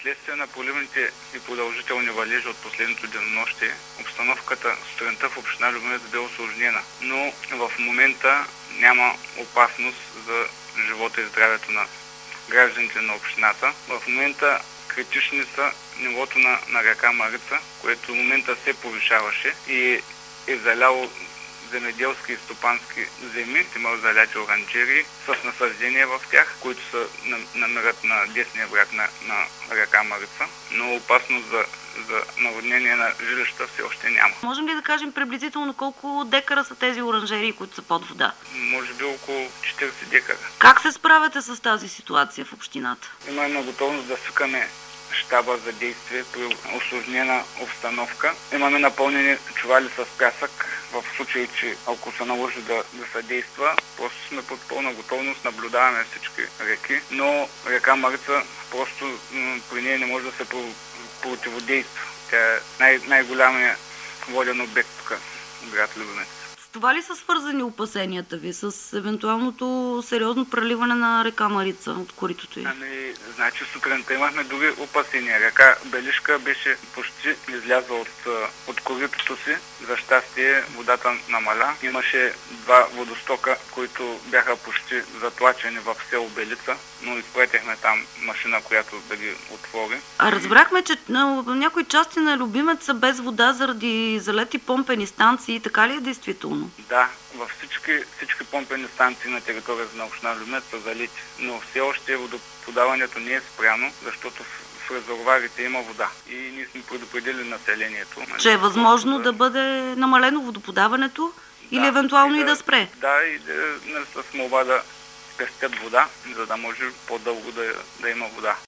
Вследствие на проливните и продължителни валежи от последното денонощие, обстановката сутринта в община Любимец бе усложнена, но в момента няма опасност за живота и здравето на гражданите на общината. В момента критични са нивото на река Марица, което в момента се повишаваше и е заляло земеделски и стопански земи, има заляти оранжерии с насаждения в тях, които се намират на десния бряг на река Марица, но опасност за наводнение на жилища все още няма. Можем ли да кажем приблизително колко декара са тези оранжерии, които са под вода? Може би около 40 декара. Как се справяте с тази ситуация в общината? Имаме готовност да свикаме щаба за действие при усложнена обстановка. Имаме напълнени чували с пясък в случай, че ако се наложи да съдейства. Просто сме под пълна готовност, наблюдаваме всички реки, но река Марица просто при нея не може да се противодейства. Тя е най-голямият воден обект тук в град Любимец. С това ли са свързани опасенията ви? С евентуалното сериозно преливане на река Марица от коритото й? Значи сутринта имахме други опасения. Река Белишка беше почти излязла от коритото си. За щастие водата намаля. Имаше два водостока, които бяха почти затлачени в село Белица, но изпратихме там машина, която да ги отвори. А разбрахме, че на някои части на Любимец са без вода заради залети помпени станции. Така ли е действително? Да, във всички помпени станции на територията на община Любимец са залити, но все още водоподаването не е спряно, защото в резервоарите има вода. И ние сме предупредили населението. Че е възможно да бъде намалено водоподаването или евентуално и да спре? Да, и с молба да спестят вода, за да може по-дълго да има вода.